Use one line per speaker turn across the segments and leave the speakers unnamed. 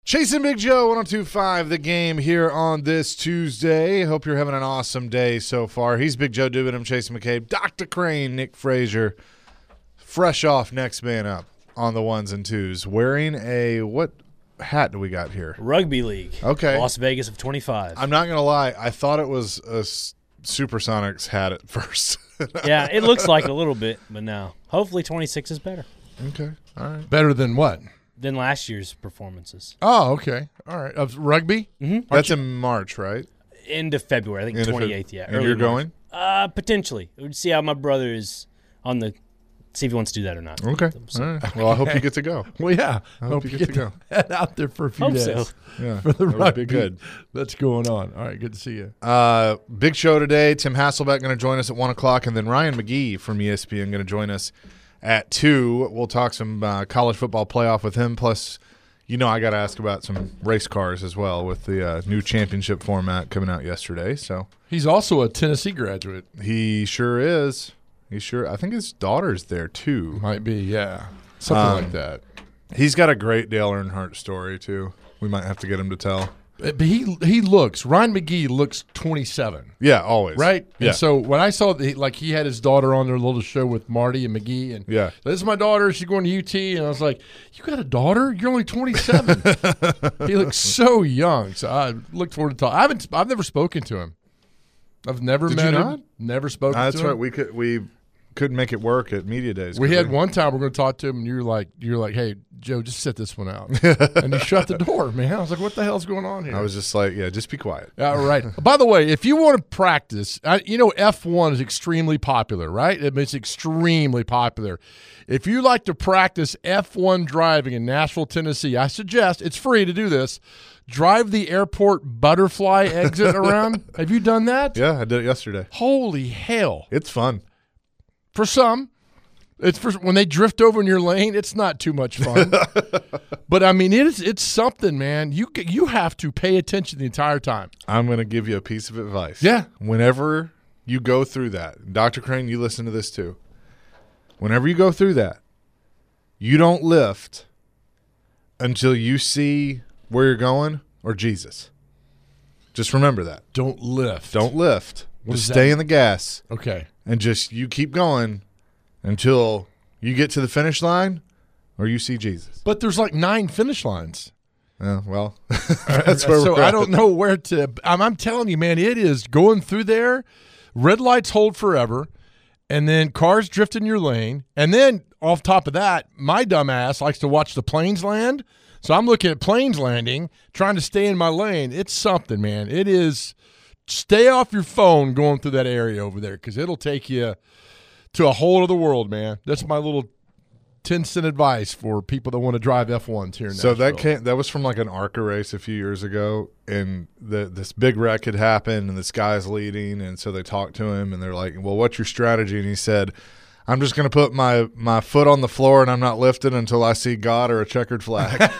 Chasing Big Joe, 102.5 The Game here on this Tuesday. Hope you're having an awesome day so far. He's Big Joe Dubin. I'm Chase McCabe. Dr. Crane, Nick Frazier, fresh off Next Man Up on the ones and twos. Wearing a, what hat do we got here?
Rugby League.
Okay.
Las Vegas of 25.
I'm not going to lie. I thought it was a Supersonics hat at first.
Yeah, it looks like a little bit, but no. Hopefully 26 is better
Okay. All right.
Better than what?
than last year's performances.
Oh, okay. All right. Of rugby?
Mm-hmm.
That's in March, right?
End of February, I think
End of
28th, yeah.
And
early
you're
March.
going?
Potentially. We'll see how my brother is on the – see if he wants to do that or not.
Okay. All right. Well, I hope you get to go.
Well, yeah.
I hope you get to go.
Head out there for a few
Hope
days.
so.
Yeah.
For the
that would
rugby.
be good.
That's going on. All right. Good to see you.
Big show today. Tim Hasselbeck going to join us at 1 o'clock, and then Ryan McGee from ESPN going to join us at 2. We'll talk some college football playoff with him. Plus, you know, I got to ask about some race cars as well with the new championship format coming out yesterday. So
He's also a Tennessee graduate.
he sure is. I think his daughter's there too.
Might be, yeah. Something like that.
He's got a great Dale Earnhardt story too. We might have to get him to tell.
But he looks, Ryan McGee looks 27.
Yeah, always.
Right?
Yeah.
And so when I saw that he had his daughter on their little show with Marty and McGee, and
Yeah.
this is my daughter, she's going to UT, and I was like, you got a daughter? You're only 27. He looks so young. So I look forward to talking. I've never spoken to him. I've never
Did
met
you
him.
not?
Never spoken
That's
to him.
right. We couldn't make it work at Media Days.
We had one time we're going to talk to him, and you're like, hey, Joe, just sit this one out. And you shut the door, man. I was like, what the hell's going on here?
I was just like, yeah, just be quiet.
All right. By the way, if you want to practice, F1 is extremely popular, right? It's extremely popular. If you like to practice F1 driving in Nashville, Tennessee, I suggest, it's free to do this, drive the airport butterfly exit around. Have you done that?
Yeah, I did it yesterday.
Holy hell.
It's fun.
For some, when they drift over in your lane, it's not too much fun. But I mean, it's something, man. You have to pay attention the entire time.
I'm going to give you a piece of advice.
Yeah.
Whenever you go through that, Dr. Crane, you listen to this too. Whenever you go through that, you don't lift until you see where you're going or Jesus. Just remember that.
Don't lift.
Don't lift.
What
Just
does
stay
that
in the gas.
Okay.
And just you keep going until you get to the finish line or you see Jesus.
But there's like 9 finish lines.
Well, that's where
So
we're
I
at.
don't know where to. I'm telling you, man, it is going through there. Red lights hold forever, and then cars drift in your lane. And then off top of that, my dumb ass likes to watch the planes land. So I'm looking at planes landing, trying to stay in my lane. It's something, man. It is. Stay off your phone going through that area over there because it'll take you to a whole other world, man. That's my little 10-cent advice for people that want to drive F1s here in
So
Nashville.
that was from like an ARCA race a few years ago, and this big wreck had happened, and this guy's leading, and so they talked to him, and they're like, "Well, what's your strategy?" And he said, "I'm just going to put my foot on the floor, and I'm not lifting until I see God or a checkered flag."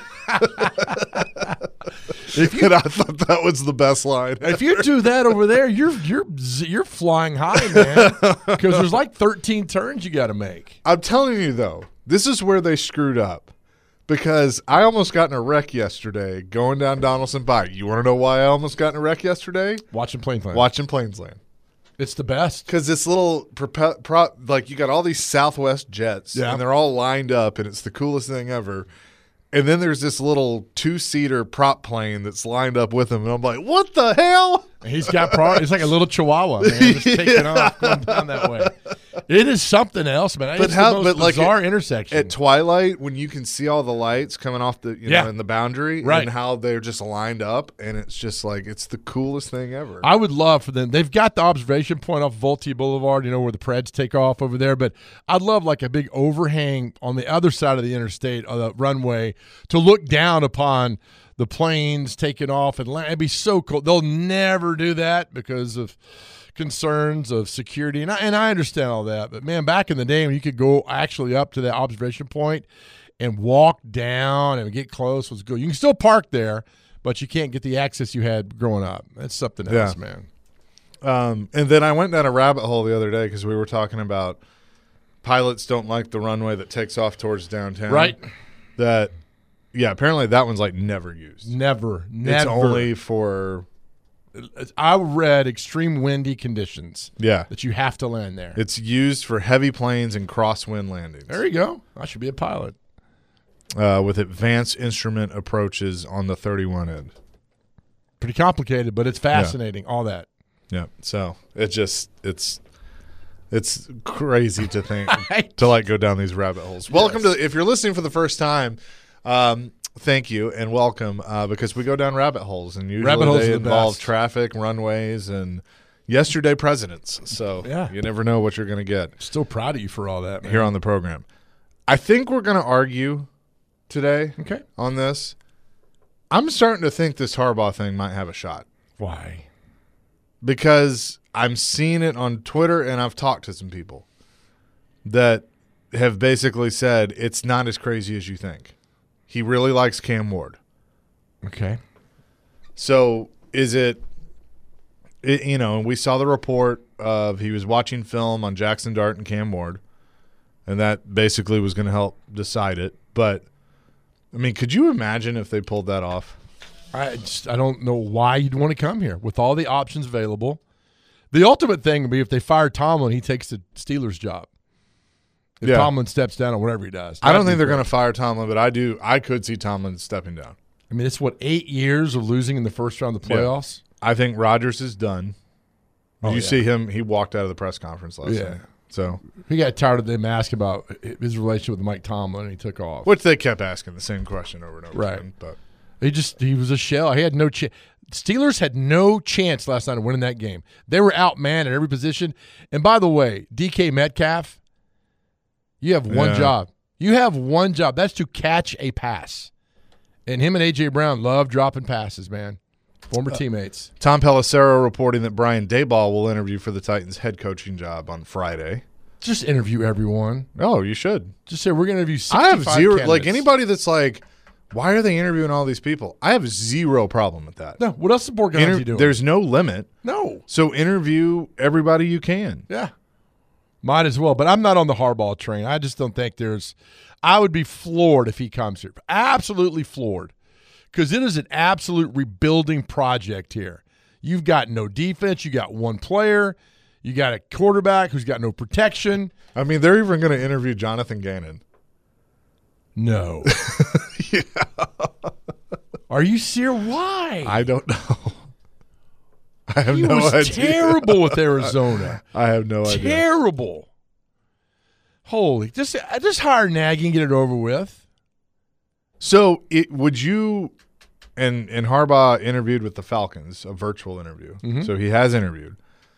And I thought that was the best line.
If you do that over there, you're flying high, man. Because there's like 13 turns you got to make.
I'm telling you though, this is where they screwed up. Because I almost got in a wreck yesterday going down Donaldson Pike. You want to know why I almost got in a wreck yesterday?
Watching planes land.
Watching planes land.
It's the best.
Because this little like you got all these Southwest jets,
Yeah.
and they're all lined up, and it's the coolest thing ever. And then there's this little 2-seater prop plane that's lined up with him, and I'm like, what the hell?
He's got it's like a little chihuahua, man, just taking off going down that way. It is something else, man. It's the most bizarre intersection.
At twilight, when you can see all the lights coming off the know in the boundary,
Right.
and how they're just lined up, and it's just like it's the coolest thing ever.
I would love for them. They've got the observation point off Volti Boulevard, where the Preds take off over there. But I'd love like a big overhang on the other side of the interstate, or the runway, to look down upon the planes taking off and land. It'd be so cool. They'll never do that because of concerns of security, and I understand all that. But man, back in the day when you could go actually up to that observation point and walk down and get close was good. You can still park there, but you can't get the access you had growing up. That's something else, man.
And then I went down a rabbit hole the other day because we were talking about pilots don't like the runway that takes off towards downtown.
Right.
That Yeah, apparently that one's like never used.
Never.
It's only for
I read extreme windy conditions.
Yeah.
That you have to land there.
It's used for heavy planes and crosswind landings.
There you go. I should be a pilot.
With advanced instrument approaches on the 31 end.
Pretty complicated, but it's fascinating. All that.
Yeah. So it's crazy to think
Right.
to like go down these rabbit holes. Welcome to if you're listening for the first time. Thank you and welcome because we go down rabbit holes and usually they involve traffic, runways, and yesterday presidents. So you never know what you're going to get.
Still proud of you for all that, man.
Here on the program. I think we're going to argue today on this. I'm starting to think this Harbaugh thing might have a shot.
Why?
Because I'm seeing it on Twitter and I've talked to some people that have basically said it's not as crazy as you think. He really likes Cam Ward.
Okay.
So is it we saw the report of he was watching film on Jackson Dart and Cam Ward, and that basically was going to help decide it. But, I mean, could you imagine if they pulled that off?
I don't know why you'd want to come here with all the options available. The ultimate thing would be if they fire Tomlin, he takes the Steelers' job. If Tomlin steps down or whatever he does.
I don't think they're going to fire Tomlin, but I could see Tomlin stepping down.
I mean, it's 8 years of losing in the first round of the playoffs?
I think Rodgers is done. Did you see him? He walked out of the press conference last night. So
he got tired of them asking about his relationship with Mike Tomlin, and he took off.
Which they kept asking the same question over and over again. But
he was a shell. He had no chance. Steelers had no chance last night of winning that game. They were outmanned at every position. And by the way, DK Metcalf, you have one job. You have one job. That's to catch a pass. And him and A.J. Brown love dropping passes, man. Former teammates.
Tom Pelissero reporting that Brian Daboll will interview for the Titans head coaching job on Friday.
Just interview everyone.
Oh, you should.
Just say we're going to interview 65
I have zero.
candidates.
Like anybody that's like, why are they interviewing all these people? I have zero problem with that.
No, what else is Borgante doing?
There's no limit.
No.
So interview everybody you can.
Yeah. Might as well, but I'm not on the Harbaugh train. I just don't think I would be floored if he comes here. Absolutely floored. Because it is an absolute rebuilding project here. You've got no defense. You got one player. You got a quarterback who's got no protection.
I mean, they're even going to interview Jonathan Gannon.
No.
Yeah.
Are you serious? Why?
I don't know. I have
he
no
was
idea.
Terrible with Arizona.
I have no idea.
Terrible. Holy. Just hire Nagy and get it over with.
So would you and Harbaugh interviewed with the Falcons, a virtual interview.
Mm-hmm.
So he has interviewed.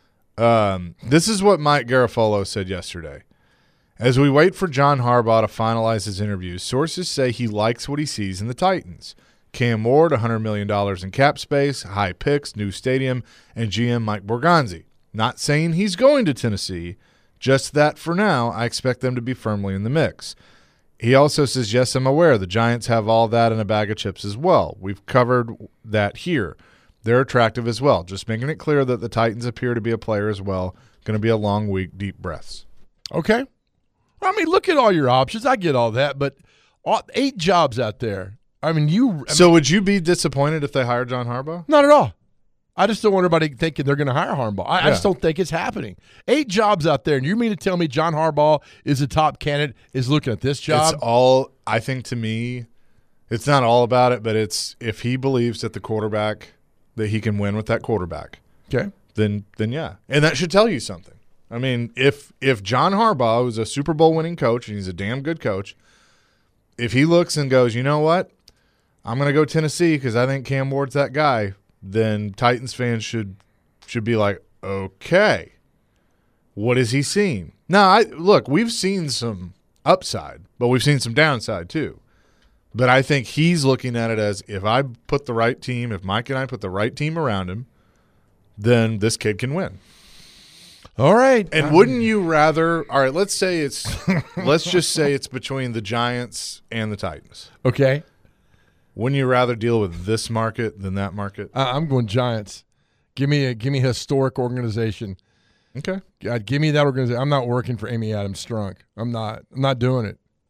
This is what Mike Garafolo said yesterday. As we wait for John Harbaugh to finalize his interview, sources say he likes what he sees in the Titans. Cam Ward, $100 million in cap space, high picks, new stadium, and GM Mike Borgonzi. Not saying he's going to Tennessee, just that for now I expect them to be firmly in the mix. He also says, yes, I'm aware the Giants have all that in a bag of chips as well. We've covered that here. They're attractive as well. Just making it clear that the Titans appear to be a player as well. Going to be a long week, deep breaths.
Okay. I mean, look at all your options. I get all that, but 8 jobs out there. I mean,
So would you be disappointed if they hired John Harbaugh?
Not at all. I just don't want everybody thinking they're going to hire Harbaugh. I just don't think it's happening. 8 jobs out there, and you mean to tell me John Harbaugh is a top candidate, is looking at this job?
It's all, I think to me, it's not all about it, but it's if he believes that the quarterback, that he can win with that quarterback.
Okay.
Then yeah. And that should tell you something. I mean, if John Harbaugh, who's a Super Bowl winning coach, and he's a damn good coach, if he looks and goes, you know what, I'm going to go Tennessee because I think Cam Ward's that guy, then Titans fans should be like, okay, what is he seeing? Now, look, we've seen some upside, but we've seen some downside too. But I think he's looking at it as if I put the right team, if Mike and I put the right team around him, then this kid can win.
All right.
And wouldn't you rather – all right, let's just say it's between the Giants and the Titans.
Okay.
Wouldn't you rather deal with this market than that market?
I'm going Giants. Give me a historic organization.
Okay.
God, give me that organization. I'm not working for Amy Adams Strunk. I'm not doing it.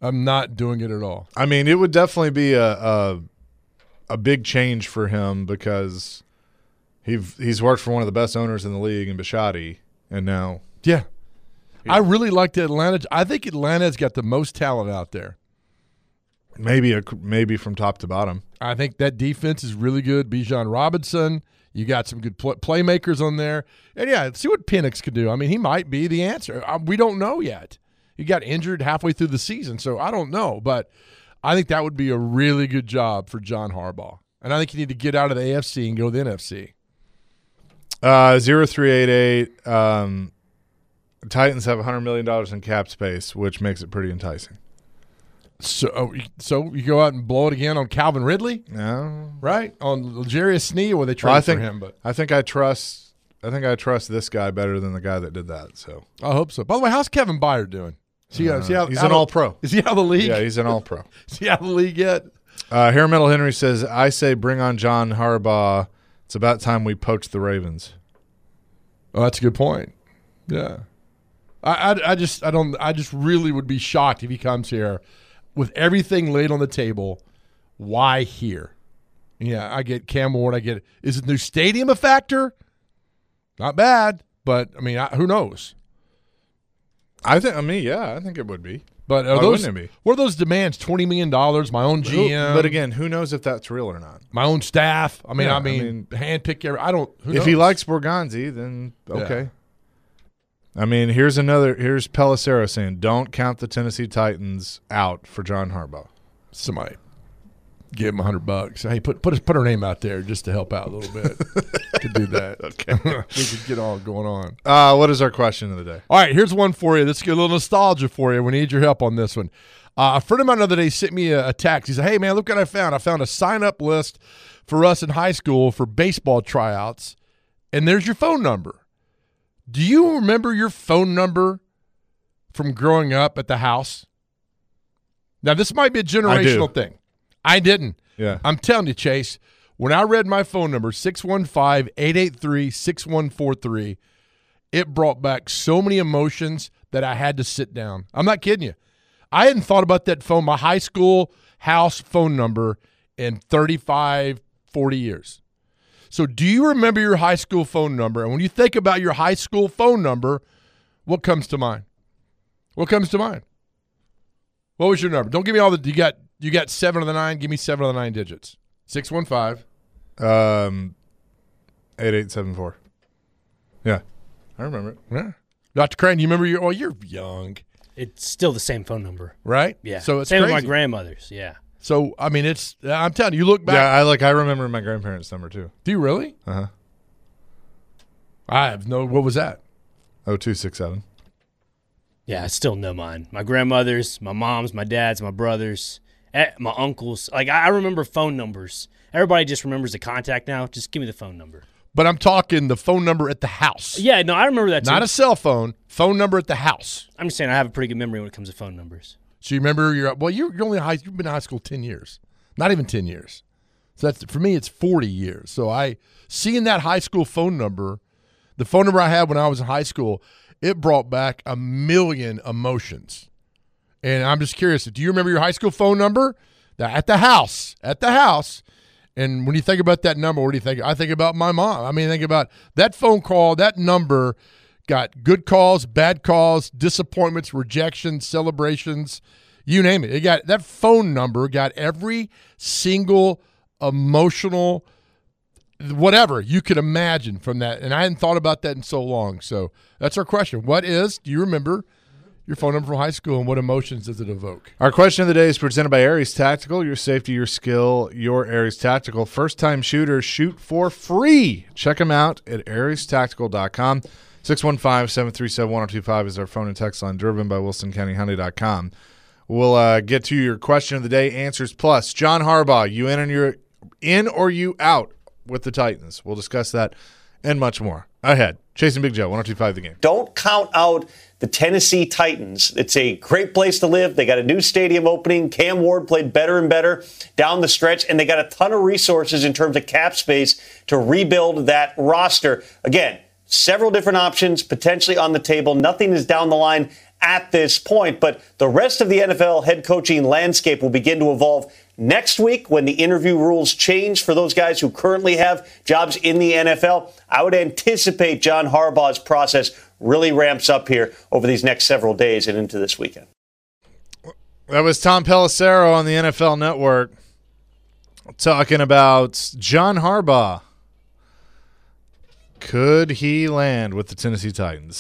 I'm not doing it at all.
I mean, it would definitely be a big change for him because he's worked for one of the best owners in the league in Bisciotti, and now
Yeah. I really liked Atlanta. I think Atlanta's got the most talent out there.
maybe from top to bottom.
I think that defense is really good. Bijan Robinson, you got some good playmakers on there. And, yeah, see what Penix could do. I mean, he might be the answer. We don't know yet. He got injured halfway through the season, so I don't know. But I think that would be a really good job for John Harbaugh. And I think you need to get out of the AFC and go to the NFC.
0388. Titans have $100 million in cap space, which makes it pretty enticing.
So you go out and blow it again on Calvin Ridley,
No,
right? On L'Jarius Sneed, or they trade for him. But
I think I trust this guy better than the guy that did that. So
I hope so. By the way, how's Kevin Byard doing?
he's an All-Pro.
Is he out of the league?
Yeah, he's an All-Pro.
Is he out of the league yet?
Hair Metal Henry says, "I say bring on John Harbaugh. It's about time we poached the Ravens."
Oh, that's a good point. Yeah, I just really would be shocked if he comes here with everything laid on the table. Why here? Yeah, I get Cam Ward. I get it. Is the new stadium a factor? Not bad, but I mean, who knows?
I think it would be.
But
Why wouldn't it be?
What are those demands? $20 million, my own GM.
But again, who knows if that's real or not?
My own staff. I mean,
Yeah,
handpick every. I don't. Who
If
knows?
he likes Borgonzi, then okay. I mean, here's Pelissero saying, "Don't count the Tennessee Titans out for John Harbaugh."
Somebody give him $100. Hey, put her name out there just to help out a little bit. To do that,
Okay.
we could get all going on.
What is our question of the day?
All right, here's one for you. This is a little nostalgia for you. We need your help on this one. A friend of mine the other day sent me a text. He said, "Hey, man, look what I found. I found a sign-up list for us in high school for baseball tryouts, and there's your phone number. Do you remember your phone number from growing up at the house?" Now, this might be a generational thing. I didn't.
Yeah.
I'm telling you, Chase, when I read my phone number, 615-883-6143, it brought back so many emotions that I had to sit down. I'm not kidding you. I hadn't thought about that phone, my high school house phone number, in 35, 40 years. So do you remember your high school phone number? And when you think about your high school phone number, what comes to mind? What comes to mind? What was your number? Don't give me all the you got 7 of the 9. Give me 7 of the 9 digits. 615.
8874. Yeah. I remember it.
Yeah. Dr. Crane, you remember you're young.
It's still the same phone number.
Right?
Yeah.
So it's
same
crazy.
with my grandmother's. Yeah.
So, I mean, I'm telling you, look back.
Yeah, I remember my grandparents' number too.
Do you really?
Uh-huh.
I have what was that?
0267.
Yeah, I still know mine. My grandmother's, my mom's, my dad's, my brother's, my uncle's. Like, I remember phone numbers. Everybody just remembers the contact now. Just give me the phone number.
But I'm talking the phone number at the house.
Yeah, no, I remember that too.
Not a cell phone number at the house.
I'm just saying I have a pretty good memory when it comes to phone numbers.
So you remember you've been in high school 10 years. Not even 10 years. So that's, for me, it's 40 years. So seeing that high school phone number, the phone number I had when I was in high school, it brought back a million emotions. And I'm just curious, do you remember your high school phone number? At the house. And when you think about that number, what do you think? I think about my mom. I mean, think about that phone call, that number got good calls, bad calls, disappointments, rejections, celebrations, you name it. That phone number got every single emotional whatever you could imagine from that. And I hadn't thought about that in so long. So that's our question. Do you remember your phone number from high school, and what emotions does it evoke?
Our question of the day is presented by Aries Tactical. Your safety, your skill, your Aries Tactical. First-time shooters shoot for free. Check them out at ariestactical.com. 615-737-1025 is our phone and text line, driven by WilsonCountyHonda.com. We'll get to your question of the day answers. Plus, John Harbaugh, you in or you out with the Titans? We'll discuss that and much more. Ahead. Chasing Big Joe, 102.5 The Game.
Don't count out the Tennessee Titans. It's a great place to live. They got a new stadium opening. Cam Ward played better and better down the stretch, and they got a ton of resources in terms of cap space to rebuild that roster. Again, several different options potentially on the table. Nothing is down the line at this point. But the rest of the NFL head coaching landscape will begin to evolve next week when the interview rules change for those guys who currently have jobs in the NFL. I would anticipate John Harbaugh's process really ramps up here over these next several days and into this weekend.
That was Tom Pelissero on the NFL Network talking about John Harbaugh. Could he land with the Tennessee Titans?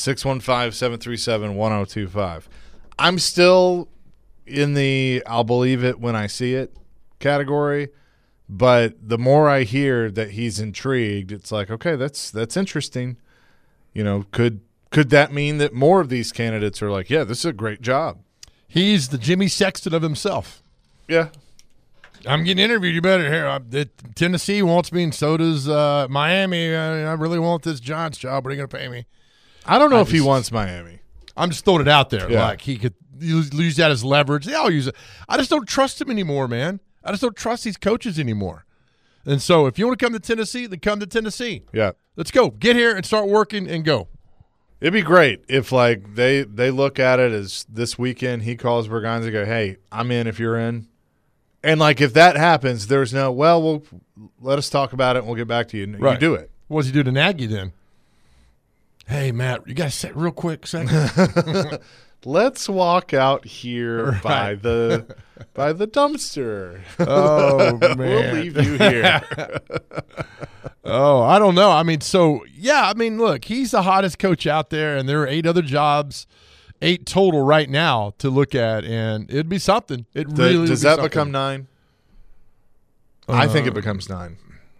615-737-1025. I'm still in the I'll believe it when I see it category, but the more I hear that he's intrigued, it's like, okay, that's interesting. You know, could that mean that more of these candidates are like, yeah, this is a great job?
He's the Jimmy Sexton of himself.
Yeah.
I'm getting interviewed. You better hear. Tennessee wants me, and so does Miami. I really want this Giants job. What are you going to pay me?
I don't know if he wants Miami.
I'm just throwing it out there.
Yeah.
Like he could use that as leverage. Yeah, I'll use it. I just don't trust him anymore, man. I just don't trust these coaches anymore. And so if you want to come to Tennessee, then come to Tennessee.
Yeah.
Let's go. Get here and start working and go.
It'd be great if, like, they look at it as this weekend he calls Berganza and go, hey, I'm in if you're in. And, like, if that happens, there's no, well, we'll let us talk about it and we'll get back to you.
Right.
You do it.
What does he do to Nagy then? Hey, Matt, you got to sit real quick second.
Let's walk out here
Right.
by the dumpster.
Oh, man.
We'll leave you here.
Oh, I don't know. I mean, so, yeah, I mean, look, he's the hottest coach out there, and there are 8 other jobs, 8 total right now to look at, and it'd be something. It really would
Does
be
that
something.
become 9? I think it becomes 9.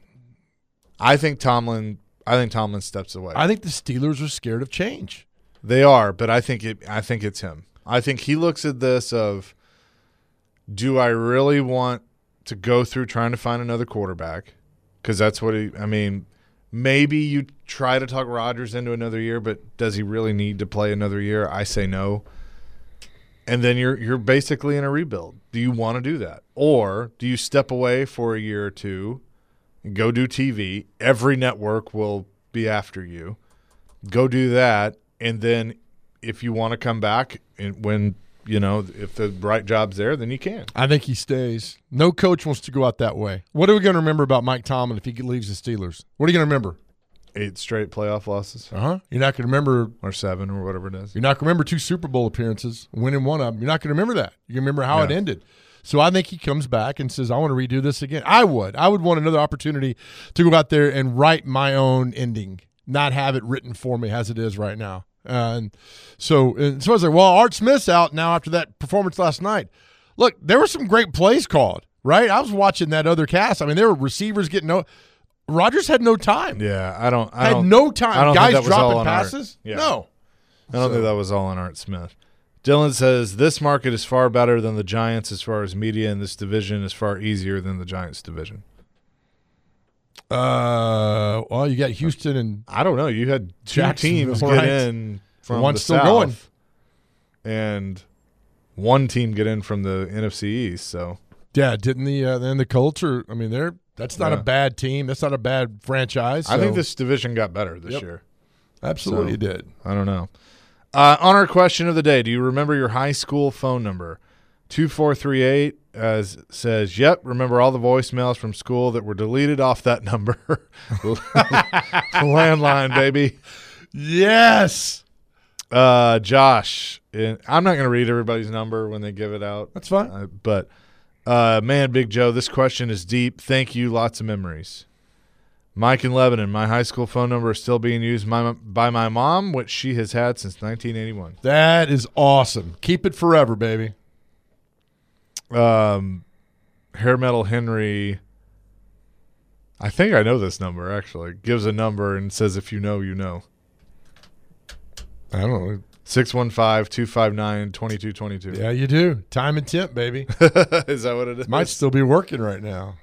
I think Tomlin steps away.
I think the Steelers are scared of change.
They are, but I think it's him. I think he looks at this of, do I really want to go through trying to find another quarterback? Because that's what maybe you try to talk Rodgers into another year, but does he really need to play another year? I say no. And then you're basically in a rebuild. Do you want to do that? Or do you step away for a year or two and go do TV? Every network will be after you. Go do that. And then if you want to come back when, if the right job's there, then you can.
I think he stays. No coach wants to go out that way. What are we going to remember about Mike Tomlin if he leaves the Steelers? What are you going to remember?
8 straight playoff losses.
You're not going to remember.
Or 7 or whatever it is.
You're not going to remember 2 Super Bowl appearances, winning one of them. You're not going to remember that. You remember how it ended. So I think he comes back and says, I want to redo this again. I would want another opportunity to go out there and write my own ending, not have it written for me as it is right now. And so I was like, well, Art Smith's out now after that performance last night. Look, there were some great plays called, right? I was watching that other cast. I mean, there were receivers getting Rodgers had no time.
Yeah, I don't
no time.
I don't
Guys
think that was all
dropping
on
passes?
Art. Yeah.
No.
I don't think that was all on Art Smith. Dylan says, this market is far better than the Giants as far as media, and this division is far easier than the Giants division.
Well, you got Houston and
I don't know. You had 2
Jacksonville,
teams get
right.
in from
One's
the
still
South,
going.
and 1 team get in from the NFC East. So
yeah, didn't the Colts are? I mean, that's not a bad team. That's not a bad franchise.
I think
so-
this division got better this year.
absolutely
so-
did.
I don't know. On our question of the day, do you remember your high school phone number? 2438 says, yep, remember all the voicemails from school that were deleted off that number. Landline, baby.
Yes,
Josh, I'm not going to read everybody's number when they give it out.
that's fine.
But, man, Big Joe, this question is deep. Thank you. Lots of memories. Mike in Lebanon, my high school phone number is still being used by my mom, which she has had since 1981.
That is awesome. Keep it forever, baby.
Hair Metal Henry, I think I know this number, actually. Gives a number and says, if you know, you know.
I don't know.
615-259-2222.
Yeah, you do. Time and temp, baby.
Is that what it is?
Might still be working right now.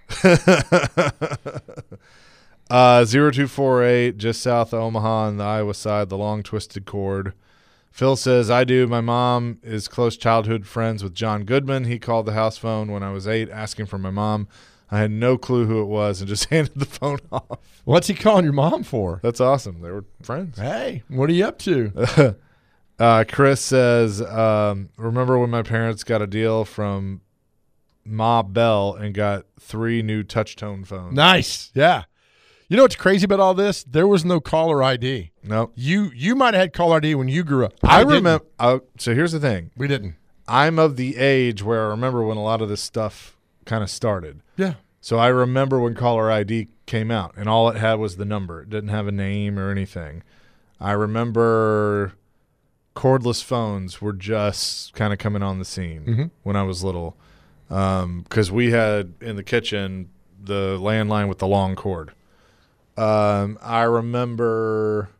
0248, just south of Omaha on the Iowa side, the long twisted cord. Phil says, I do. My mom is close childhood friends with John Goodman. He called the house phone when I was 8 asking for my mom. I had no clue who it was and just handed the phone off.
What's he calling your mom for?
That's awesome. They were friends.
Hey, what are you up to?
Chris says, remember when my parents got a deal from Ma Bell and got 3 new touch-tone phones?
Nice. Yeah. You know what's crazy about all this? There was no caller ID.
No.
You might have had caller ID when you grew up.
I
didn't.
remember. So here's the thing.
We didn't.
I'm of the age where I remember when a lot of this stuff kind of started.
Yeah.
So I remember when caller ID came out, and all it had was the number. It didn't have a name or anything. I remember cordless phones were just kind of coming on the scene when I was little, because we had in the kitchen the landline with the long cord. I remember.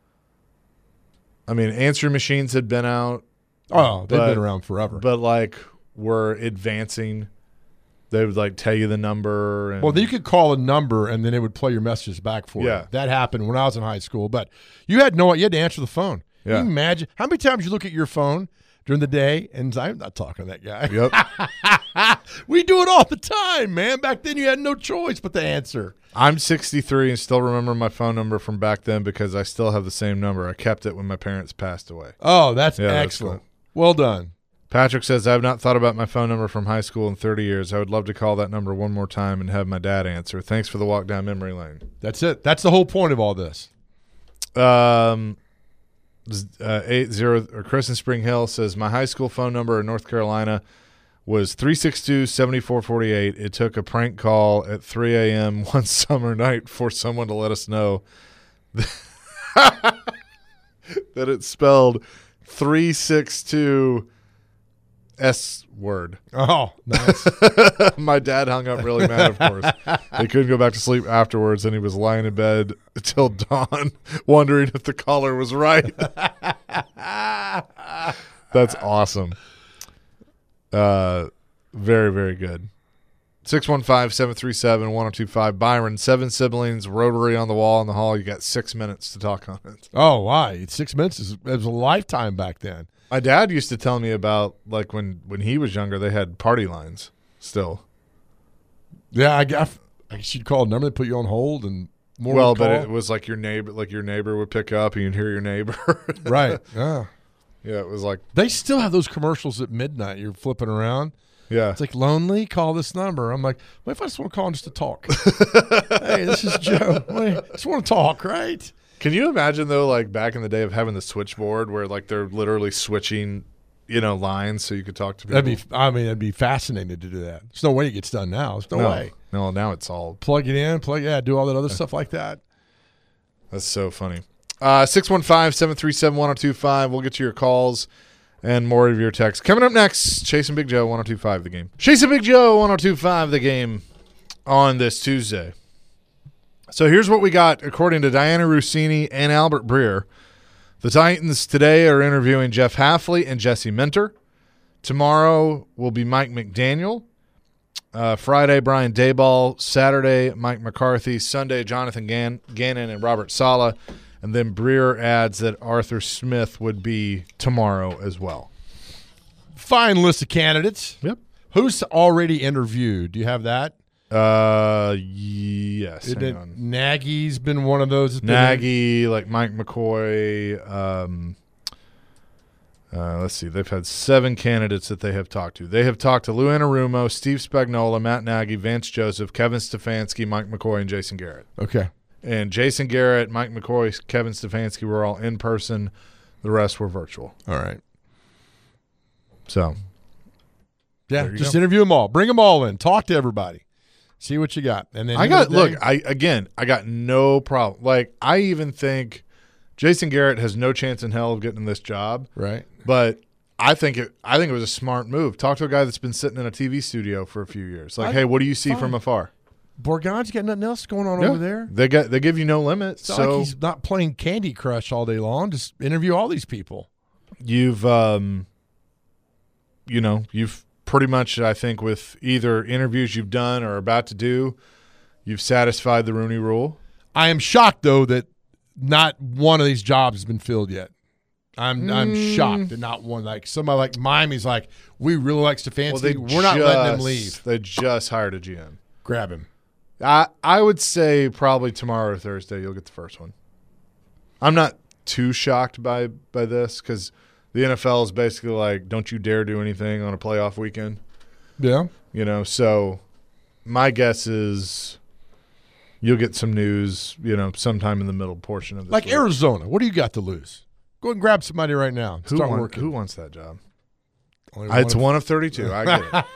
I mean, answering machines had been out.
Oh, they've been around forever.
But like, we're advancing. They would like tell you the number. And,
well, you could call a number and then it would play your messages back for
Yeah.
you. That happened when I was in high school. But you had you had to answer the phone.
Yeah.
Can you imagine how many times you look at your phone during the day and I'm not talking to that guy.
Yep.
We do it all the time, man. Back then you had no choice but to answer.
I'm 63 and still remember my phone number from back then because I still have the same number. I kept it when my parents passed away.
Oh, that's
Yeah, that's
excellent.
cool.
Well done.
Patrick says, I have not thought about my phone number from high school in 30 years. I would love to call that number one more time and have my dad answer. Thanks for the walk down memory lane.
That's it. That's the whole point of all this.
80 or Chris in Spring Hill says, my high school phone number in North Carolina was 362-7448. It took a prank call at 3 a.m. one summer night for someone to let us know that it spelled 362 S word.
Oh, nice.
My dad hung up really mad, of course. He couldn't go back to sleep afterwards, and he was lying in bed till dawn wondering if the caller was right. That's awesome. Very, very good. 615-737-1025. Byron, 7 siblings, rotary on the wall in the hall. You got 6 minutes to talk on it.
Oh, why? 6 minutes it was a lifetime back then.
My dad used to tell me about, like, when he was younger, they had party lines still.
Yeah, I guess you'd call a number, they put you on hold, and more
Well,
would
but
call.
it was like your neighbor would pick up and you'd hear your neighbor.
Right. Yeah.
Yeah, it was like,
They still have those commercials at midnight. You're flipping around.
yeah.
It's like, lonely, call this number. I'm like, what if I just want to call just to talk? Hey, this is Joe. I just want to talk, right?
Can you imagine, though, like back in the day of having the switchboard where like they're literally switching, lines so you could talk to people?
That'd be fascinating to do that. There's no way it gets done now. There's no way.
No, now it's all.
Plug it in, do all that other stuff like that.
That's so funny. 615-737-1025. We'll get to your calls and more of your texts. Coming up next, Chasing Big Joe, 1025 The Game. Chasing Big Joe, 1025 The Game on this Tuesday. So here's what we got according to Diana Rossini and Albert Breer. The Titans today are interviewing Jeff Hafley and Jesse Minter. Tomorrow will be Mike McDaniel. Friday, Brian Daboll. Saturday, Mike McCarthy. Sunday, Jonathan Gannon and Robert Saleh. And then Breer adds that Arthur Smith would be tomorrow as well.
Fine list of candidates.
Yep.
Who's already interviewed? Do you have that?
Yes. Hang on.
Nagy's been one of those. that's been
Nagy, like Mike McCoy. Let's see. They've had 7 candidates that they have talked to. They have talked to Lou Anarumo, Steve Spagnuolo, Matt Nagy, Vance Joseph, Kevin Stefanski, Mike McCoy, and Jason Garrett.
Okay.
And Jason Garrett, Mike McCoy, Kevin Stefanski were all in person. The rest were virtual.
All right.
So,
Yeah,
There you
just
go.
interview them all. Bring them all in. Talk to everybody. See what you got. And then
I got no problem. Like, I even think Jason Garrett has no chance in hell of getting this job.
right.
But I think it was a smart move. Talk to a guy that's been sitting in a TV studio for a few years. Like, hey, what do you see from afar?
Borgon's got nothing else going on over there.
They give you no limit.
It's not
So
like he's not playing Candy Crush all day long. Just interview all these people.
you've you've pretty much, I think, with either interviews you've done or about to do, you've satisfied the Rooney Rule.
I am shocked though that not one of these jobs has been filled yet. I'm shocked that not one. Like somebody like Miami's like, we really like Stefanski. We're not letting him leave.
They just hired a GM.
Grab him.
I would say probably tomorrow or Thursday you'll get the first one. I'm not too shocked by this because The NFL is basically like, don't you dare do anything on a playoff weekend.
Yeah.
So my guess is you'll get some news, sometime in the middle portion of this
Like
week.
Arizona, what do you got to lose? Go ahead and grab somebody right now. And start working.
Who wants that job?
Only
It's one of 32. I get it.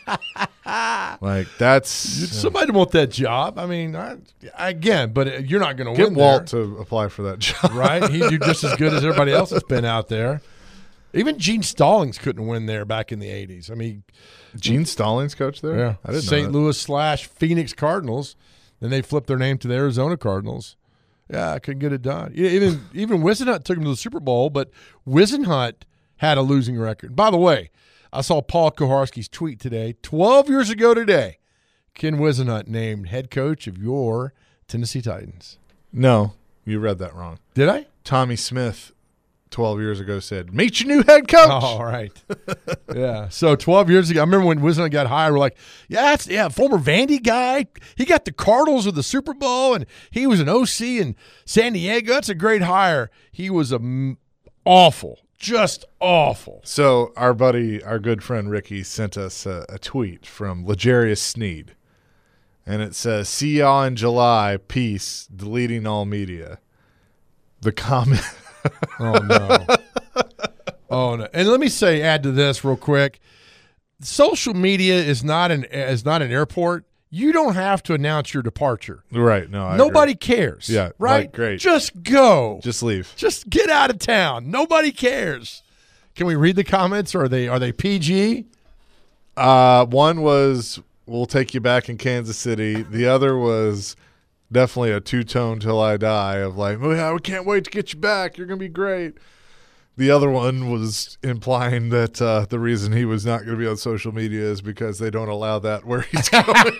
But that's
somebody want that job. I mean, but you're not going to
get
win
Walt
there,
to apply for that job.
right? He'd do just as good as everybody else that's been out there. Even Gene Stallings couldn't win there back in the 80s. I mean,
Gene Stallings coach there?
yeah,
I didn't
St.
know
Louis / Phoenix Cardinals. Then they flipped their name to the Arizona Cardinals. Yeah, I couldn't get it done. Even Whisenhunt took him to the Super Bowl, but Whisenhunt had a losing record. By the way, I saw Paul Koharski's tweet today. 12 years ago today, Ken Whisenhunt named head coach of your Tennessee Titans.
No, you read that wrong.
Did I?
Tommy Smith 12 years ago said, meet your new head coach.
Oh, all right. Yeah. So 12 years ago, I remember when Whisenhunt got hired, we're like, former Vandy guy. He got the Cardinals with the Super Bowl, and he was an OC in San Diego. That's a great hire. He was awful. Just awful.
So our good friend Ricky sent us a tweet from L'Jarius Sneed, and it says, see y'all in July, peace, deleting all media. The comment.
Oh, no. Oh, no. And let me add to this real quick. Social media is not an airport. You don't have to announce your departure.
Right. No, I
Nobody
agree.
cares.
Yeah.
Right?
Like, great.
Just go.
Just leave.
Just get out of town. Nobody cares. Can we read the comments? Or are they PG?
One was, we'll take you back in Kansas City. The other was definitely a two-tone till I die of like, oh, we can't wait to get you back. You're going to be great. The other one was implying that the reason he was not going to be on social media is because they don't allow that where he's going.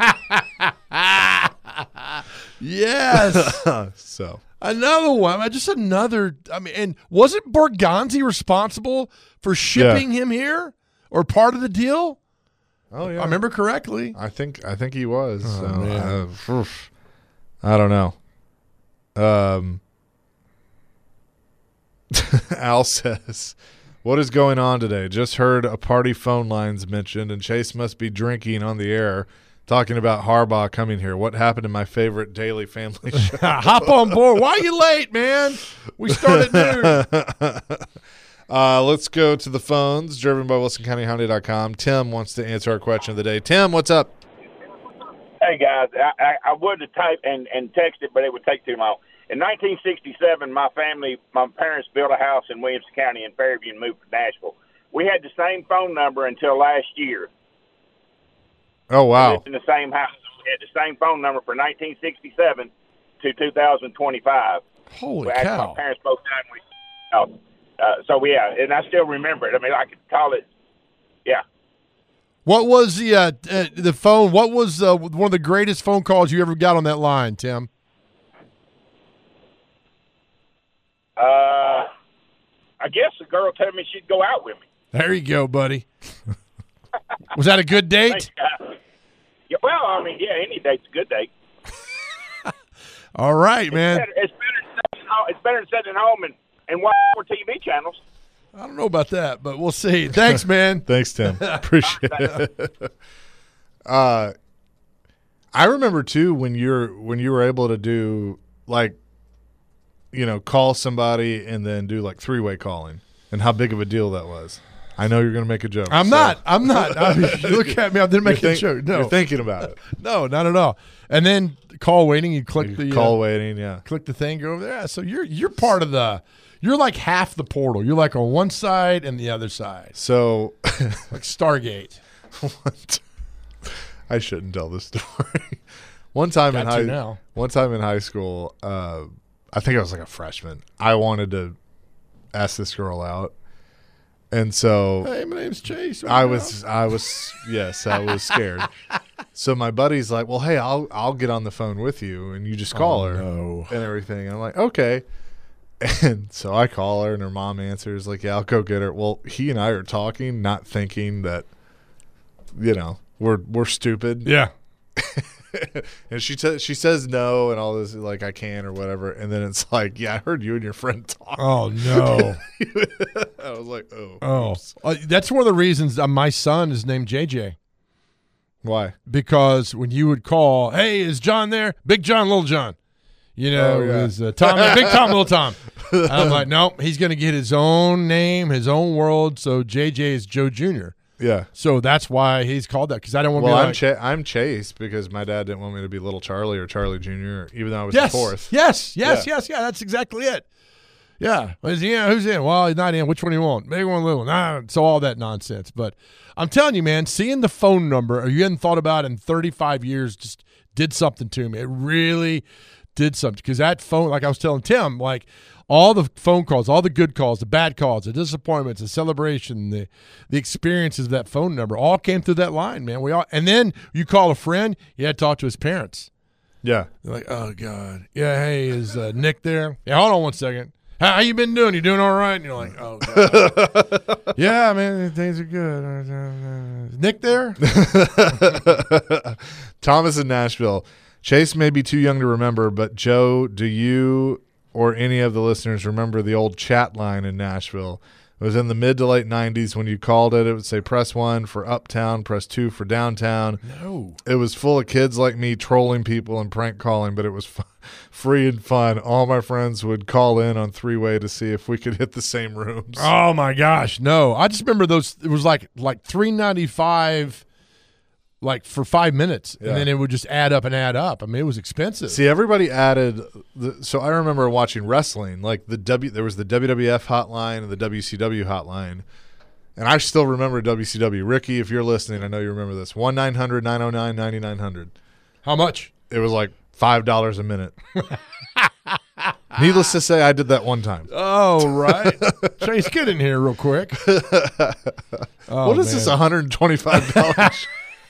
Yes.
So
another one. And wasn't Borgonzi responsible for shipping him here or part of the deal?
Oh yeah,
I remember correctly.
I think he was.
Oh,
so I don't know. Al says, what is going on today? Just heard a party phone lines mentioned, and Chase must be drinking on the air, talking about Harbaugh coming here. What happened to my favorite daily family show?
Hop on board. Why are you late, man? We start at noon.
Let's go to the phones, driven by WilsonCountyHyundai.com. Tim wants to answer our question of the day. Tim, what's up?
Hey, guys, I would have typed and text it, but it would take too long. In 1967, my parents built a house in Williamson County in Fairview and moved to Nashville. We had the same phone number until last year.
Oh, wow.
We lived in the same house. We had the same phone number for 1967 to 2025.
Holy
Actually,
cow.
my parents both died when and I still remember it. I mean, I could call it, yeah.
What was the phone? What was one of the greatest phone calls you ever got on that line, Tim?
I guess the girl told me she'd go out with me.
There you go, buddy. Was that a good date?
Yeah, well, I mean, yeah, any date's a good date.
All right, man.
It's better than sitting at home and watching more TV channels.
I don't know about that, but we'll see. Thanks, man.
Thanks, Tim. Appreciate it. I remember too when you were able to do call somebody and then do like three-way calling, and how big of a deal that was. I know you're going to make a joke.
I'm not. You look at me. I didn't make a joke. No,
you're thinking about it.
No, not at all. And then call waiting. You click the
call waiting. Yeah,
click the thing. Go over there. Yeah, so you're part of the. You're like half the portal. You're like on one side and the other side.
So,
like Stargate.
I shouldn't tell this story. One time in high school, I think I was like a freshman. I wanted to ask this girl out, and so
hey, my name's Chase.
I was scared. So my buddy's like, well, hey, I'll get on the phone with you, and you just call her and everything. And I'm like, okay. And so I call her, and her mom answers, like, yeah, I'll go get her. Well, he and I are talking, not thinking that, we're stupid.
Yeah.
And she says no and all this, like, I can or whatever. And then it's like, yeah, I heard you and your friend talk.
Oh, no.
I was like, oh.
That's one of the reasons my son is named JJ.
Why?
Because when you would call, hey, is John there? Big John, Little John. You know, is Tom, Big Tom, Little Tom. I'm like, nope, he's going to get his own name, his own world. So JJ is Joe Jr.
Yeah.
So that's why he's called that, because I don't want to be like.
I'm Chase because my dad didn't want me to be Little Charlie or Charlie Jr., even though I was
Yes,
the fourth.
yes. That's exactly it. Yeah. Is he in? Who's in? Well, he's not in. Which one do you want? Big one, little one. Nah, so all that nonsense. But I'm telling you, man, seeing the phone number or you hadn't thought about in 35 years just did something to me. It really did something, because that phone, like I was telling Tim, like all the phone calls, all the good calls, the bad calls, the disappointments, the celebration, the experiences of that phone number all came through that line, man. And then you call a friend, you had to talk to his parents.
Yeah.
They're like, oh, God. Yeah, hey, is Nick there? Yeah, hold on one second. How you been doing? You doing all right? And you're like, oh, God. Yeah, man, things are good. Is Nick there?
Thomas in Nashville. Chase may be too young to remember, but Joe, do you or any of the listeners remember the old chat line in Nashville? It was in the mid to late 90s. When you called it, it would say press 1 for uptown, press 2 for downtown.
No.
It was full of kids like me trolling people and prank calling, but it was free and fun. All my friends would call in on three-way to see if we could hit the same rooms.
Oh, my gosh. No. I just remember those. It was like $3.95 like for 5 minutes, and then it would just add up and add up. I mean, it was expensive.
See, everybody added. So I remember watching wrestling, like there was the WWF hotline and the WCW hotline, and I still remember WCW. Ricky, if you're listening, I know you remember this. 1-900-909-9900.
How much?
It was like $5 a minute. Needless to say, I did that one time.
Oh, right. Chase, get in here real quick.
What is this, $125?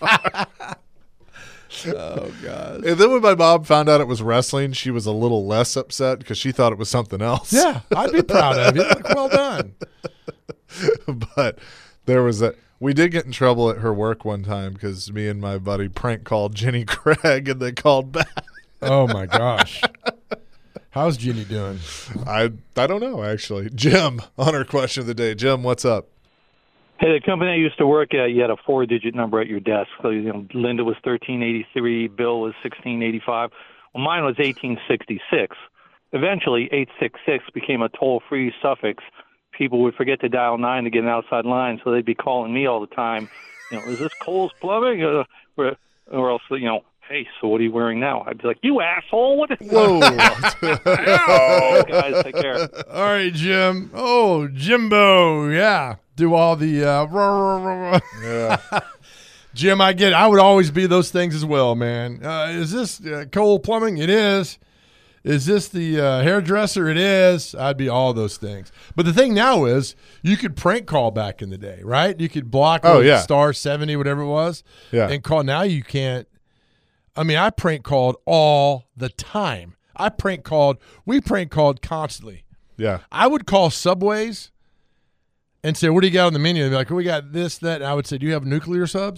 Oh, God.
And then when my mom found out it was wrestling, she was a little less upset because she thought it was something else.
Yeah, I'd be proud of you. Like, well done.
But there was we did get in trouble at her work one time because me and my buddy prank called Jenny Craig and they called back.
Oh, my gosh. How's Jenny doing?
I don't know, actually. Jim, on our question of the day. Jim, what's up?
Hey, the company I used to work at, you had a 4-digit number at your desk. So, Linda was 1383, Bill was 1685. Well, mine was 1866. Eventually, 866 became a toll-free suffix. People would forget to dial 9 to get an outside line, so they'd be calling me all the time. Is this Cole's Plumbing? Or else, hey, so what are you wearing now? I'd be like, you asshole. What?
Whoa.
Oh, guys, take care.
All right, Jim. Oh, Jimbo. Yeah. Do all the
Yeah.
Jim, I get it. I would always be those things as well, man. Is this Cole Plumbing? It is. Is this the hairdresser? It is. I'd be all those things. But the thing now is you could prank call back in the day, right? You could block star 70, whatever it was, and call. Now you can't. I mean, I prank called all the time. We prank called constantly.
Yeah.
I would call Subways and say, what do you got on the menu? They'd be like, we got this, that. And I would say, do you have nuclear subs?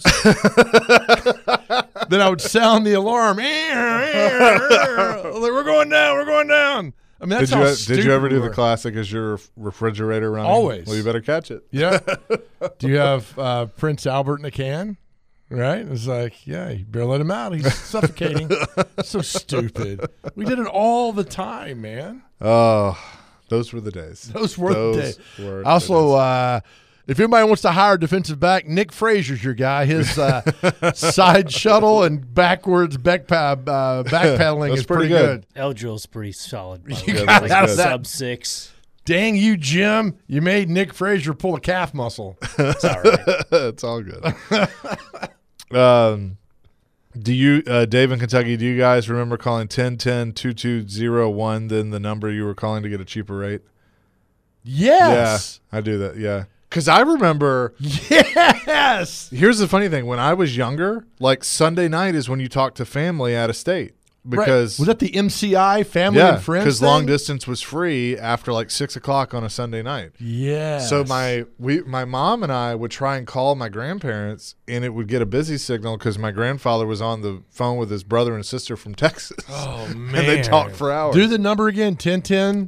Then I would sound the alarm. Like, we're going down. I mean, that's
did you ever do the classic, is your refrigerator running?
Always.
Well, you better catch it.
Yeah. Do you have Prince Albert in a can? Right? It's like, yeah, you better let him out. He's suffocating. So stupid. We did it all the time, man.
Oh, those were the days.
Those were the days. Also, if anybody wants to hire a defensive back, Nick Frazier's your guy. His side shuttle and backwards backpedaling is pretty good.
Eldrill's pretty solid.
You got
like
out of that.
sub 6.
Dang you, Jim. You made Nick Frazier pull a calf muscle.
It's all right.
It's all good. Do you, Dave in Kentucky, do you guys remember calling 1010-2201, then the number you were calling to get a cheaper rate?
Yes.
Yeah, I do that, yeah. Because I remember.
Yes.
Here's the funny thing. When I was younger, like Sunday night is when you talk to family out of state. because
was that the MCI Family
yeah,
and Friends?
because
thing?
long distance was free after like 6 o'clock on a Sunday night.
Yeah.
So my mom and I would try and call my grandparents, and it would get a busy signal because my grandfather was on the phone with his brother and sister from Texas.
Oh man.
And they talked for hours.
Do the number again. 1010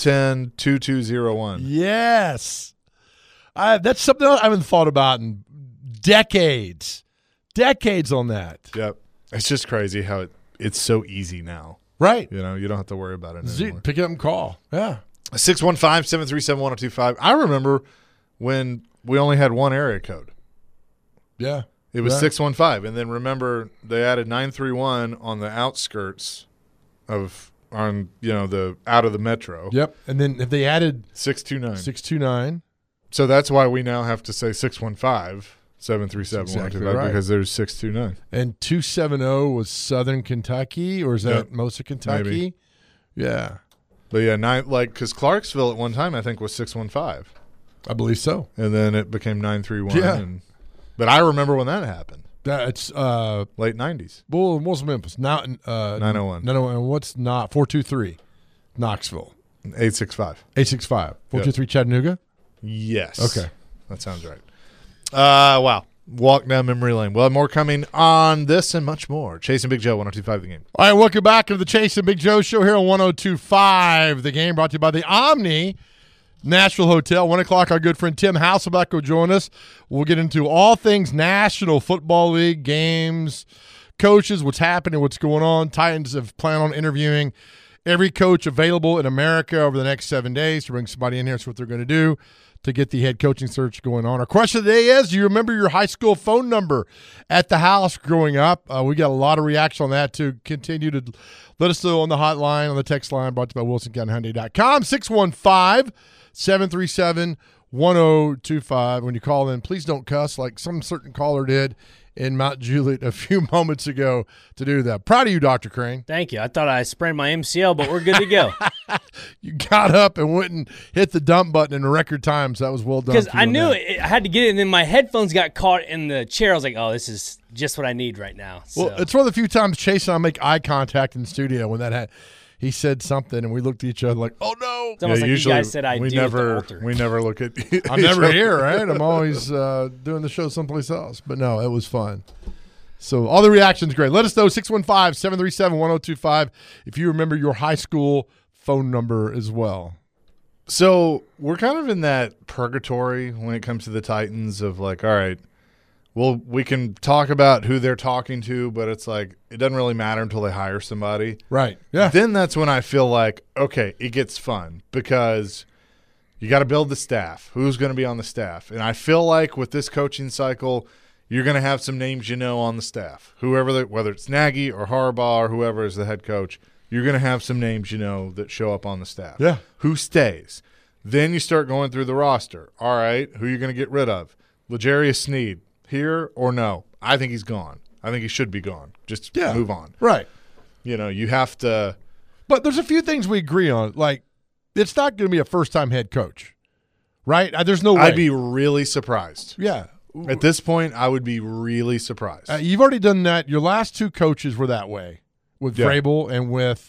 1010-2201.
Yes. That's something I haven't thought about in decades. Decades on that.
Yep. It's just crazy how it's so easy now.
Right.
You know, you don't have to worry about it anymore.
Pick it up and call. Yeah.
615-737-1025. I remember when we only had one area code.
Yeah.
It was
Right.
615. And then remember they added 931 on the outskirts of the out of the metro.
Yep. And then if they added
629.
629.
So that's why we now have to say 615-737-1025
Exactly right.
because there's 629.
And 270 was Southern Kentucky, or is that
Yep.
most of Kentucky?
Maybe.
Yeah.
But yeah, because Clarksville at one time I think was 615.
I believe so.
And then it became 931.
Yeah.
But I remember when that happened.
That's
Late 90s.
well, what's Memphis? Now
901.
901. What's not 423? Knoxville.
865.
865. 423 Chattanooga?
Yes.
Okay.
That sounds right. Wow. Walk down memory lane. We'll have more coming on this and much more. Chasing Big Joe, 102.5 The Game.
All right, welcome back to the Chase and Big Joe show here on 102.5 The Game, brought to you by the Omni Nashville Hotel. 1 o'clock, our good friend Tim Hasselbeck will join us. We'll get into all things National Football League, games, coaches, what's happening, what's going on. Titans have planned on interviewing every coach available in America over the next 7 days to bring somebody in here. That's what they're going to do to get the head coaching search going on. Our question of the day is, do you remember your high school phone number at the house growing up? We got a lot of reaction on that, too. Continue to let us know on the hotline, on the text line, brought to you by WilsonCountyHyundai.com, 615-737-1025. When you call in, please don't cuss like some certain caller did in Mount Juliet a few moments ago to do that. Proud of you, Dr. Crane.
Thank you. I thought I sprained my MCL, but we're good to go.
You got up and went and hit the dump button in record time, so that was well done.
Because
for you
I
on
knew
that.
it, I had to get it, and then my headphones got caught in the chair. I was like, oh, this is just what I need right now. So.
Well, it's one of the few times Chase and I make eye contact in the studio when he said something, and we looked at each other like, oh, no.
It's almost like you guys said I
we
do
never,
at the altar.
we never look at
I'm never here, right? I'm always doing the show someplace else. But no, it was fun. So all the reactions great. Let us know, 615-737-1025, if you remember your high school phone number as well.
So we're kind of in that purgatory when it comes to the Titans of like, all right, well, we can talk about who they're talking to, but it's like it doesn't really matter until they hire somebody.
Right. Yeah.
Then that's when I feel like, okay, it gets fun because you got to build the staff. Who's going to be on the staff? And I feel like with this coaching cycle, you're going to have some names on the staff. Whether it's Nagy or Harbaugh or whoever is the head coach, you're going to have some names that show up on the staff.
Yeah.
Who stays? Then you start going through the roster. All right, who are you going to get rid of? L'Jarius Sneed, here or no? I think he's gone. I think he should be gone. Just move on.
Right.
You have to –
But there's a few things we agree on. Like, it's not going to be a first-time head coach, right? There's no way.
I'd be really surprised.
Yeah.
At this point, I would be really surprised.
You've already done that. Your last two coaches were that way with
Yeah.
Vrabel and with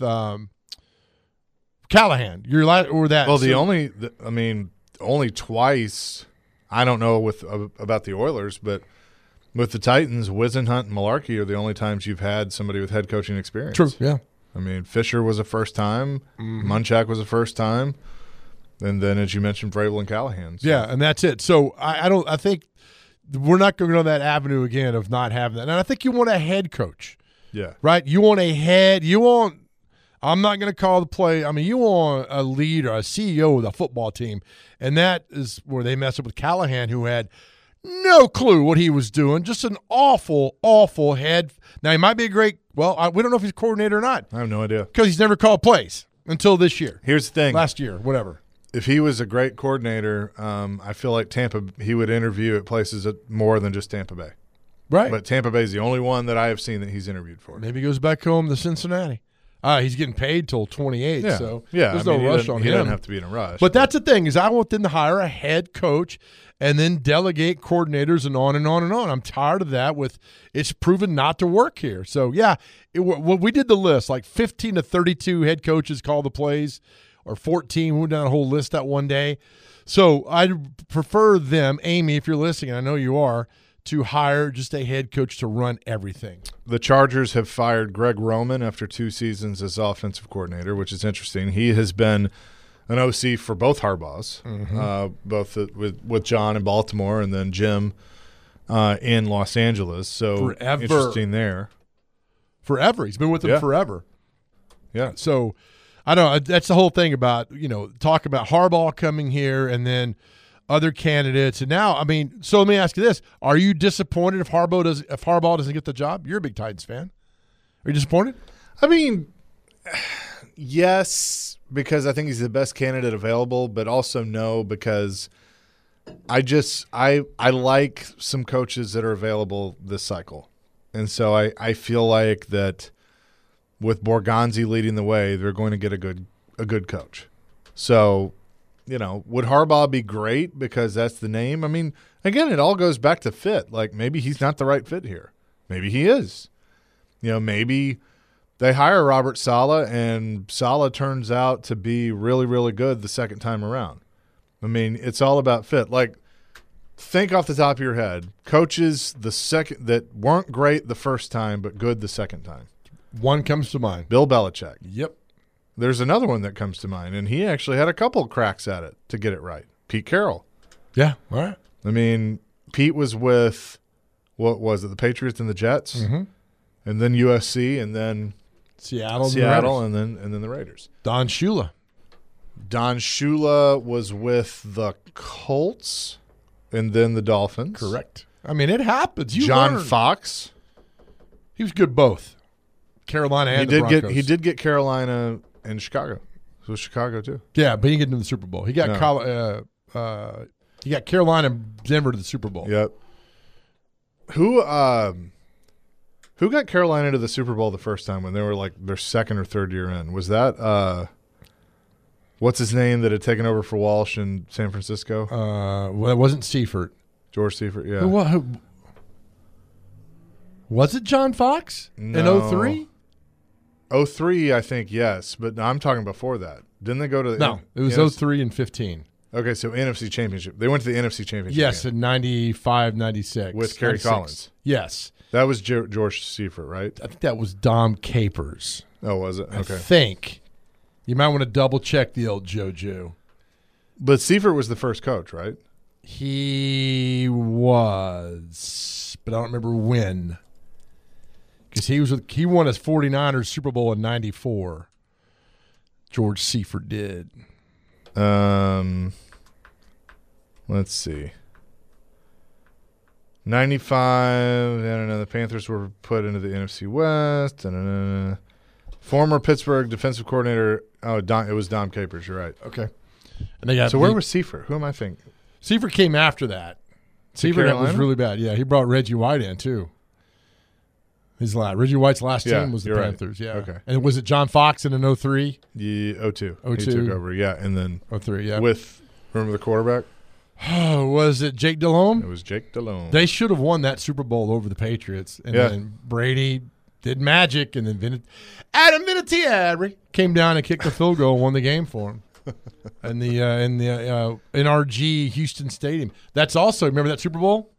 Callahan. Your last or that.
Well,
so-
only twice. I don't know about the Oilers, but with the Titans, Wisenhunt and Malarkey are the only times you've had somebody with head coaching experience.
True. Yeah.
I mean, Fisher was a first time.
Mm-hmm.
Munchak was a first time. And then, as you mentioned, Vrabel and Callahan. So.
Yeah, and that's it. So I think we're not going to go down that avenue again of not having that. And I think you want a head coach,
Yeah.
right? You want a head. You want. I'm not going to call the play. I mean, you want a leader, a CEO of the football team, and that is where they messed up with Callahan, who had no clue what he was doing. Just an awful, awful head. Now he might be a great. Well, we don't know if he's a coordinator or not
I have no idea.
because he's never called plays until this year,
Here's the thing.
last year, whatever.
If he was a great coordinator, I feel like he would interview at places more than just Tampa Bay.
Right.
But Tampa Bay is the only one that I have seen that he's interviewed for.
Maybe he goes back home to Cincinnati. He's getting paid till 28, so
yeah,
there's
I mean,
no rush on
he
him.
doesn't have to be in a rush.
But that's the thing is I want them to hire a head coach and then delegate coordinators and on and on and on. I'm tired of that. It's proven not to work here. So yeah, when we did the list, like 15 to 32 head coaches call the plays, or 14. We went down a whole list that one day. So I prefer them, Amy, if you're listening, and I know you are, to hire just a head coach to run everything.
The Chargers have fired Greg Roman after 2 seasons as offensive coordinator, which is interesting. He has been an OC for both Harbaughs, both with John in Baltimore and then Jim in Los Angeles. So
Forever.
Interesting there.
Forever. He's been with them forever.
Yeah.
So I don't know. That's the whole thing about, talk about Harbaugh coming here and then other candidates. And now, so let me ask you this. Are you disappointed if Harbaugh doesn't get the job? You're a big Titans fan. Are you disappointed?
Yes, because I think he's the best candidate available, but also no, because I like some coaches that are available this cycle. And so I feel like that with Borgonzi leading the way, they're going to get a good coach. So, would Harbaugh be great because that's the name? Again, it all goes back to fit. Like, maybe he's not the right fit here. Maybe he is. Maybe they hire Robert Saleh and Saleh turns out to be really, really good the second time around. It's all about fit. Like, think off the top of your head, coaches that weren't great the first time but good the second time.
One comes to mind.
Bill Belichick.
Yep.
There's another one that comes to mind, and he actually had a couple cracks at it to get it right. Pete Carroll.
Yeah, all right.
Pete was with, what was it, the Patriots and the Jets, and then USC, and then
Seattle,
and then the Raiders.
Don Shula.
Don Shula was with the Colts, and then the Dolphins.
Correct. It happens.
John Fox.
He was good both. Carolina and the Broncos.
He did get Carolina and Chicago. So Chicago too.
Yeah, but he didn't get into the Super Bowl. He got he got Carolina and Denver to the Super Bowl.
Yep. Who got Carolina to the Super Bowl the first time when they were like their second or third year in? Was that what's his name that had taken over for Walsh in San Francisco?
Well, it wasn't Seifert.
George Seifert, yeah.
Who was it John Fox in 03?
03, I think, yes. But I'm talking before that. Didn't they go to the
No, it was 03 and 15.
Okay, so NFC Championship. They went to the NFC Championship.
Yes,
game.
in 95, 96.
With Kerry
96.
Collins.
Yes.
That was George Seifert, right?
I think that was Dom Capers.
Oh, was it? Okay.
I think. You might want to double-check the old JoJo.
But Seifert was the first coach, right?
He was, but I don't remember when. Because he won his 49ers Super Bowl in 94. George Seifert did.
Let's see. 95, the Panthers were put into the NFC West. Former Pittsburgh defensive coordinator. Oh, it was Dom Capers. You're right.
Okay. And they got
where was Seifert? Who am I thinking?
Seifert came after that. Seifert was really bad. Yeah, he brought Reggie White in too. Reggie White's last team was the Panthers. Right. Yeah.
Okay.
And was it John Fox in an 03?
Yeah, 02.
02.
He took over. Yeah, and then
03. Yeah.
With remember the quarterback?
Was it Jake Delhomme?
It was Jake Delhomme.
They should have won that Super Bowl over the Patriots, and then Brady did magic, and then Adam Vinatieri came down and kicked the field goal and won the game for him. in the NRG Houston Stadium. That's also, remember that Super Bowl?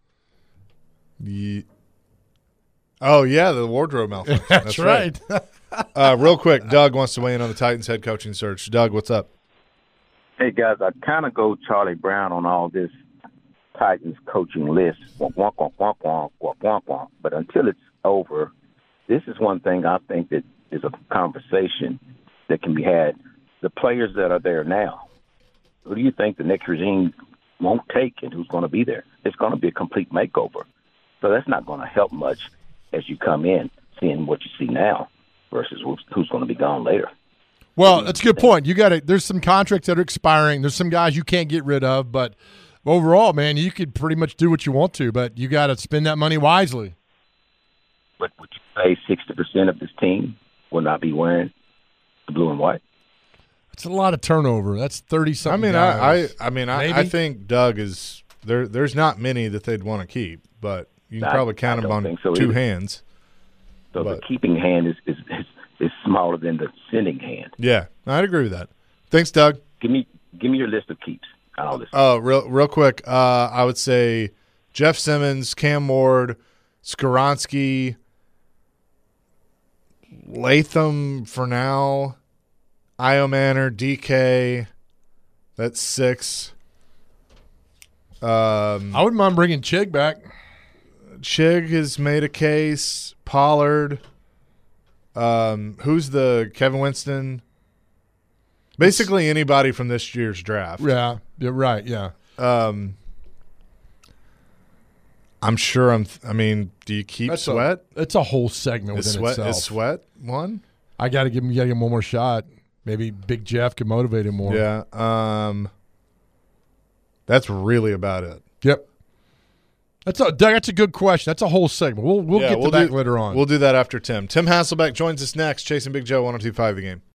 Oh, yeah, the wardrobe malfunction.
That's right.
Real quick, Doug wants to weigh in on the Titans head coaching search. Doug, what's up?
Hey, guys, I kind of go Charlie Brown on all this Titans coaching list. But until it's over, this is one thing I think that is a conversation that can be had. The players that are there now, who do you think the next regime won't take and who's going to be there? It's going to be a complete makeover. So that's not going to help much as you come in, seeing what you see now versus who's going to be gone later.
Well, that's a good point. There's some contracts that are expiring. There's some guys you can't get rid of, but overall, man, you could pretty much do what you want to, but you got to spend that money wisely.
But would you say 60% of this team will not be wearing the blue and white?
It's a lot of turnover. That's 30-something guys.
I think Doug is there's not many that they'd want to keep, but you can
I-
probably
I
count them
don't
on
think so
two
either.
hands.
So
But-
the keeping hand is smaller than the sending hand.
Yeah, I'd agree with that. Thanks, Doug.
Give me your list of keeps. All this.
Oh, real quick, I would say Jeff Simmons, Cam Ward, Skoronski, Latham for now, Io Manor, DK. That's 6.
I wouldn't mind bringing Chig back.
Chig has made a case. Pollard. Who's the Kevin Winston? Basically anybody from this year's draft.
Yeah, you're right. Yeah.
I'm sure I mean, do you keep Sweat?
It's a whole segment
Is
within
Sweat
itself.
is Sweat one?
I got to give him one more shot. Maybe Big Jeff can motivate him more.
Yeah. That's really about it.
Yep. Doug, that's a good question. That's a whole segment. We'll get to that later on.
We'll do that after Tim. Tim Hasselbeck joins us next. Chasing Big Joe, 102.5 The Game.